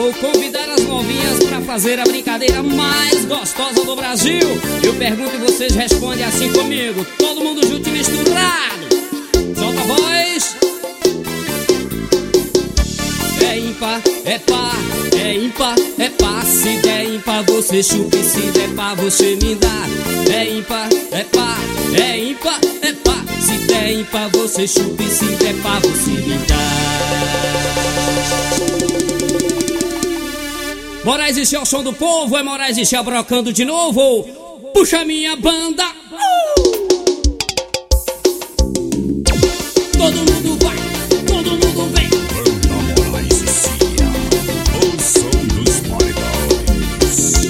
vou convidar as novinhas pra fazer a brincadeira mais gostosa do Brasil. Eu pergunto e vocês respondem assim comigo, todo mundo junto e misturado. Solta a voz. É ímpar, é par, é ímpar, é par. Se der ímpar você chupa e se der par você me dá. É ímpar, é par, é ímpar, é par. Se der ímpar você chupa e se der par você me dá. Moraes e Céu, som do povo, é Moraes e Céu brocando de novo. Puxa minha banda. Todo mundo vai, todo mundo vem. Banda Moraes e Céu, o som dos paredões.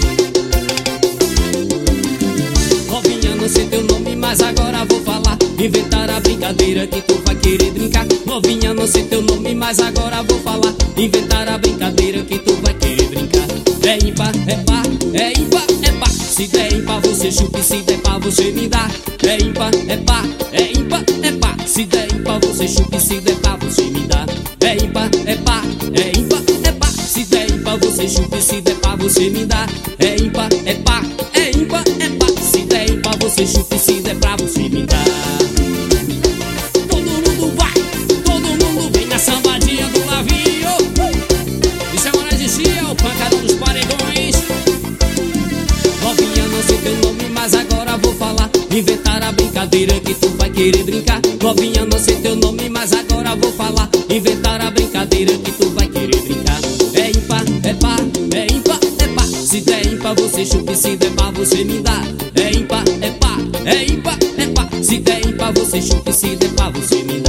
Novinha, não sei teu nome, mas agora vou falar. Inventar a brincadeira que tu vai querer brincar. Novinha, não sei teu nome, mas agora vou falar. Inventar a brincadeira que tu vai querer brincar. É ímpar, é par, é ímpar, é par. Se der ímpar você chupa e se der par você me dá. É ímpar, é par, é ímpar, é par. Se der ímpar você chupa e se der par você me dá. É ímpar, é par, é ímpar, é par. Se der ímpar você chupa e se der par você me dá. É ímpar, é par, é ímpar, é par. Se der ímpar você chupa e se der par você me dá. Todo mundo vai, todo mundo vem na sambadinha do Lavinho. Isso é Moraes e Céu, o pancadão dos paredões. Novinha, não sei teu nome, mas agora vou falar. Inventar a brincadeira que tu vai querer brincar. Novinha, não sei teu nome, mas agora vou falar. Inventar a brincadeira que tu vai querer brincar. É ímpar, é par, é ímpar, é par. Se der ímpar você chupa e se der par você me dá. É ímpar, é par, é ímpar, é par. Se der ímpar você chupa e se der par você me dá.